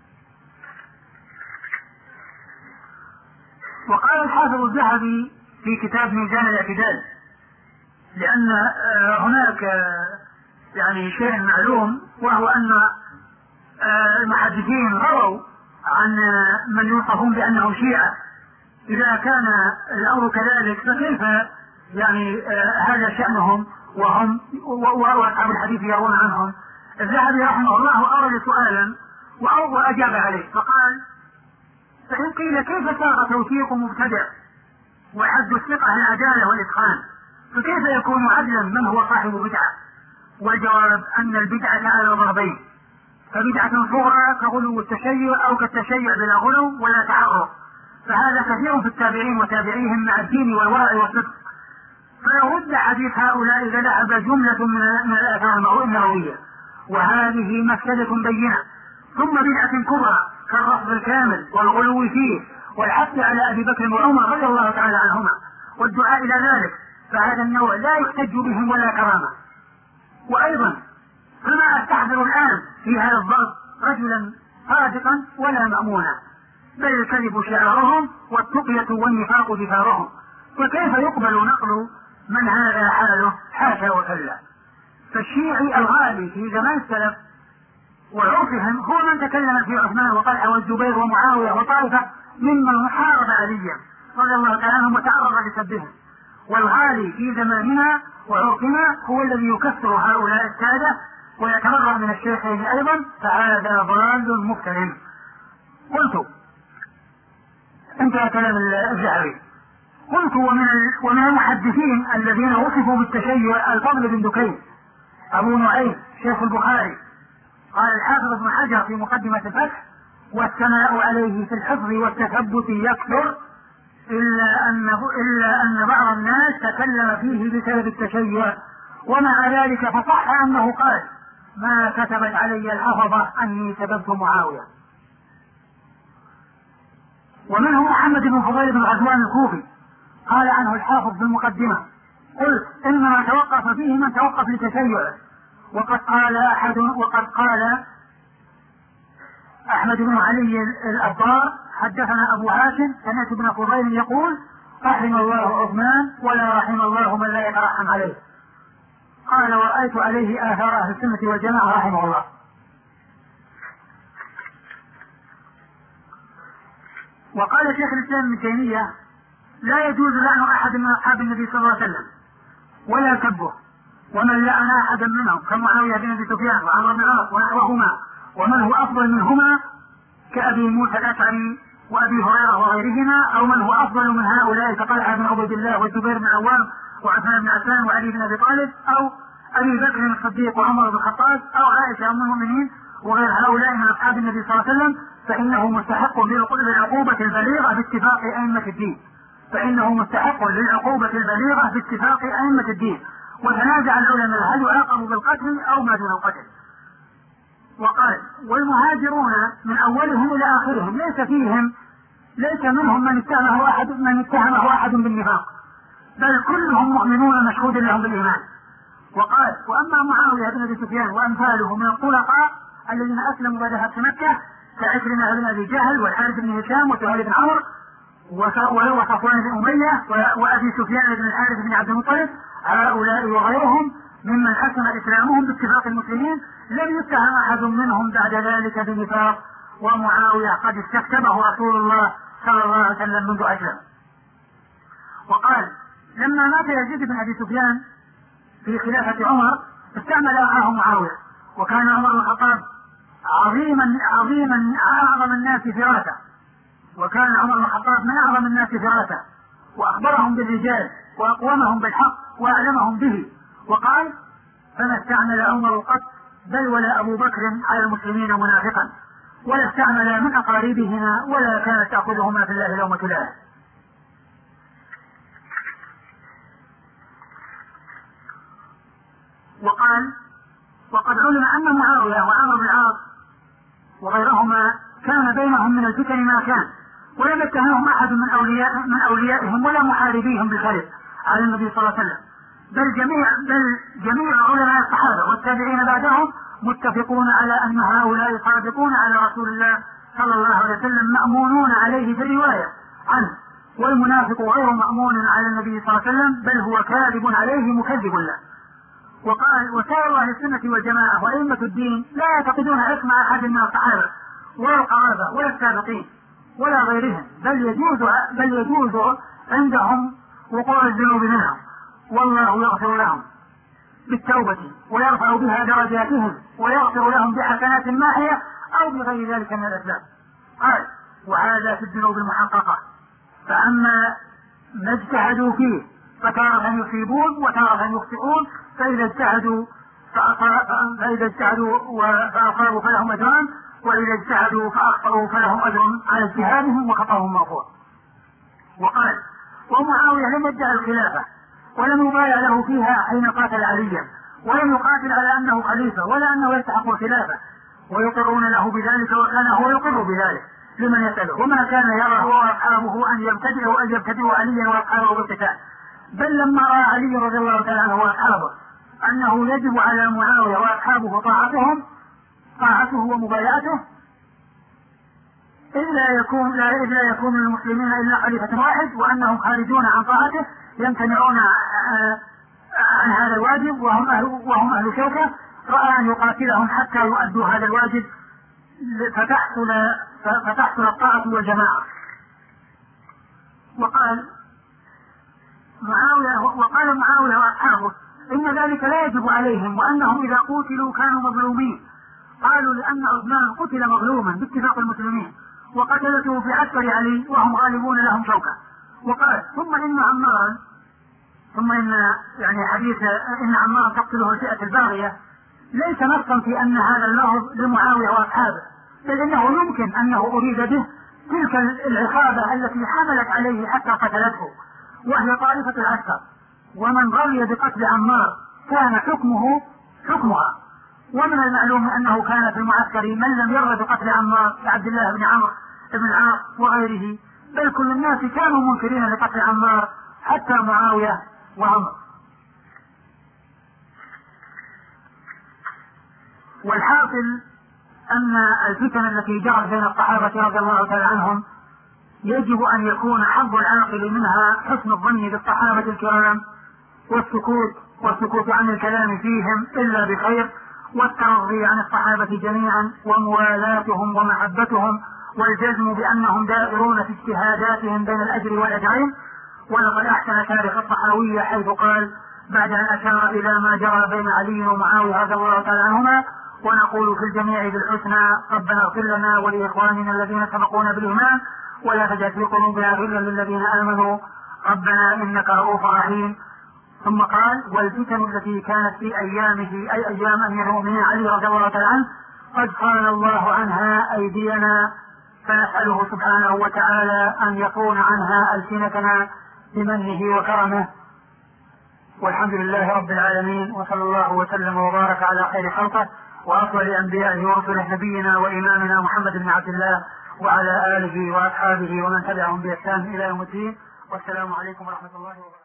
وقال الحافظ الذهبي في كتاب ميزان الاعتدال، لأن هناك يعني شيء معلوم، وهو أن المحدثين رووا عن من يوصفون بأنهم شيعة. إذا كان الأمر كذلك فكيف يعني هذا شأنهم وهم وأصحاب الحديث يرون عنهم؟ الذهبي رحمه الله أورد سؤالا وأجاب عليه فقال: فإن قيل كيف صار توثيق مبتدع وحد الثقة العدالة والإتقان، فكيف يكون عدلا من هو صاحب بدعة؟ والجواب أن البدعة على ضربين: فبدعة صغرى كغلو التشيع أو كالتشيع بلا غلو ولا تعرض، فهذا كثير في التابعين وتابعيهم مع الدين والورع والصدق، فلو رد حديث هؤلاء لذهب جملة من الآثار النبوية، وهذه مفسدة بينة. ثم بدعة كبرى كالرفض الكامل والغلو فيه والحث على أبي بكر وعمر رضي الله تعالى عنهما والدعاء إلى ذلك، فهذا النوع لا يحتج بهم ولا كرامة. وأيضا فما أستحضر الآن في هذا الضرب رجلا صادقا ولا مأمونا، بل الكذب شعارهم والتقية والنفاق دثارهم، وكيف يقبل نقل من هذا حاله؟ حاشا وكلا. فالشيعي الغالي في زمان السلف وعرفهم هو من تكلم في عثمان وطلحة والزبير ومعاوية وطائفة ممن حارب عليا رضي الله تعالى عنهم وتعرض لسبهم، والغالي في زماننا وعرفنا هو الذي يكسر هؤلاء السادة ويتبرأ من الشيخين أيضا، فهذا ضلال مفترم. قلت انتهى كلام الذهبي. قلت ومن ومن المحدثين الذين وصفوا بالتشيع الفضل بن دكين أبو نعيم شيخ البخاري. قال الحافظ ابن حجر في مقدمة الفتح: والثناء عليه في الحفظ والتثبت يكثر، إلا أن إلا أن بعض الناس تكلم فيه بسبب التشيع، ومع ذلك فصح أنه قال: ما كتبت علي الحفظة أني سببت معاوية. ومنهم محمد بن فضيل بن غزوان الكوفي، قال عنه الحافظ في المقدمة: قلت إنما توقف فيه من توقف لتشيعه، وقد قال أحد وقد قال أحمد بن علي الأبار: حدثنا أبو هاشم سمعت ابن فضيل يقول: رحم الله عثمان ولا رحم الله من لا يترحم عليه. قال: ورأيت عليه آثار أهل السنة والجماعة رحمه الله. وقال شيخ الإسلام ابن تيمية: لا يجوز لعن أحد من أصحاب النبي صلى الله عليه وسلم ولا سبه، ومن لعن أحدا منهم كمعاوية بن أبي سفيان وعمر بن العاص ونحوهما ومن هو أفضل منهما كأبي موسى الأشعري وأبي هريرة وغيرهما، أو من هو أفضل من هؤلاء كطلحة بن عبيد الله والزبير بن عوام وعثمان بن عفان وعلي بن أبي طالب، أو أبي بكر الصديق وعمر بن الخطاب، أو عائشة أم المؤمنين وغير هؤلاء من أصحاب النبي صلى الله عليه وسلم، فإنه مستحق للعقوبة البليغة باتفاق أئمة الدين فإنه مستحق للعقوبة البليغة باتفاق أئمة الدين وتنازع العلماء هل يعاقب بالقتل أو ما دون القتل. وقال: والمهاجرون من أولهم إلى آخرهم ليس فيهم ليس منهم من اتهمه أحد من اتهمه أحد بالنفاق، بل كلهم مؤمنون مشهود لهم بالإيمان. وقال: وأما معاوية بن أبي سفيان وأمثاله من الطلقاء الذين أسلموا بعد فتح مكة كعكرمة بن أبي جهل والحارث بن هشام وسهيل بن عمرو وصفوان بن أمية وأبي سفيان بن الحارث بن عبد المطلب، هؤلاء وغيرهم ممن حسن إسلامهم باتفاق المسلمين لم يتهم أحد منهم بعد ذلك بنفاق، ومعاوية قد استكتبه رسول الله صلى الله عليه وسلم منذ أسلم. وقال: لما مات يزيد بن أبي سفيان في خلافة عمر استعمل أخاه معاوية، وكان عمر بن الخطاب عظيما عظيما أعظم الناس فراسة وكان عمر بن الخطاب من أعظم الناس فراسة وأخبرهم بالرجال وأقومهم بالحق وأعلمهم به. وقال: فما استعمل عمر قط بل ولا أبو بكر على المسلمين منافقا، ولا استعمل من أقاربهما ولا كانت تأخذهما في الله لومة لائم. وقال وقد علم أن معاوية وعمرو بن العاص وغيرهما كان بينهم من الفتن ما كان، ولم يتهمهم أحد من أولياء من أوليائهم ولا محاربيهم بالكذب على النبي صلى الله عليه وسلم، بل جميع بل جميع علماء الصحابة والتابعين بعدهم متفقون على أن هؤلاء صادقون على رسول الله صلى الله عليه وسلم مأمونون عليه في الرواية عنه، والمنافق غير مأمون على النبي صلى الله عليه وسلم بل هو كاذب عليه مكذب له. وقال وسائر أهل السنة والجماعة وأئمة الدين لا يعتقدون عصمة أحد من الصحابة ولا القرابة ولا السابقين ولا غيرهم، بل يجوز بل يجوز عندهم وقوع الذنوب منهم، والله يغفر لهم بالتوبة ويرفع بها درجاتهم ويغفر لهم بحسنات ماحية أو بغير ذلك من الأسباب. قال وهذا في الذنوب المحققة، فأما ما اجتهدوا فيه فتارة يصيبون وتارة يخطئون، فإذا اجتهدوا فإذا اجتهدوا فأصابوا فلهم أجران، وإذا اجتهدوا فأخطأوا فلهم أجر على اجتهادهم وخطأهم مغفور. وقال ومعاوية لم يدعي الخلافة ولم يبايع له فيها حين قاتل عليا، ولم يقاتل على أنه خليفة ولا أنه يستحق الخلافة، ويقرون له بذلك وكان هو يقر بذلك لمن يسأله، وما كان يرى هو وأصحابه أن يبتدئوا أن يبتدئوا عليا وأصحابه بالقتال، بل لما رأى علي رضي الله تعالى عنه وأصحابه أنه يجب على معاوية وأصحابه طاعتهم طاعته ومبايعته إلا يكون لا إلا يكون المسلمين إلا خليفة واحد وأنهم خارجون عن طاعته يمتنعون عن هذا الواجب وهم أهل وهم أهل شوكة، رأى أن يقاتلهم حتى يؤدوا هذا الواجب فتحصل فتحصل الطاعة والجماعة. وقال معاوية وقال معاوية وأصحابه إن ذلك لا يجب عليهم وأنهم إذا قتلوا كانوا مظلومين. قالوا لأن عثمان قتل مظلوما باتفاق المسلمين وقتلته في عسكر علي وهم غالبون لهم شوكة. وقال ثم إن عمارا ثم إن يعني حديث إن عمارا تقتله الفئة الباغية ليس نصا في أن هذا اللفظ لمعاوية وأصحابه، بل إنه يمكن أنه أريد به تلك العصابة التي حملت عليه حتى قتلته وهي طائفة العسكر، ومن رضي بقتل عمار كان حكمه حكمها. ومن المعلوم أنه كان في المعسكر من لم يرضى بقتل عمار كعبد الله بن عمرو بن العاص وغيره، بل كل الناس كانوا منكرين لقتل عمار حتى معاوية وعمر. والحاصل أن الفتن التي جرت بين الصحابة رضي الله تعالى عنهم يجب أن يكون حظ العاقل منها حسن الظن بالصحابة الكرام والسكوت والسكوت عن الكلام فيهم إلا بخير، والترضي عن الصحابة جميعا وموالاتهم ومحبتهم والجزم بأنهم دائرون في اجتهاداتهم بين الأجر والأجرين. ولقد أحسن تاريخ الصحاوية حيث قال بعد أن أشار إلى ما جرى بين علي ومعاوية رضي الله تعالى عنهما ونقول في الجميع بالحسنى ربنا اغفر لنا ولإخواننا الذين سبقونا بالإيمان ولا تجعل في قلوبنا غلا للذين آمنوا ربنا إنك رؤوف رحيم. ثم قال والفتن التي كانت في أيامه أي أيام أمير المؤمنين علي رضي الله تعالى عنه قد قال الله عنها أيدينا، فنسأله سبحانه وتعالى أن يكون عنها ألسنتنا بمنه وكرمه. والحمد لله رب العالمين، وصلى الله وسلم وبارك على خير خلقه وأفضل أنبيائه ورسله نبينا وإمامنا محمد بن عبد الله وعلى آله وأصحابه ومن تبعهم بإحسان إلى يوم الدين. والسلام عليكم ورحمة الله وبركاته.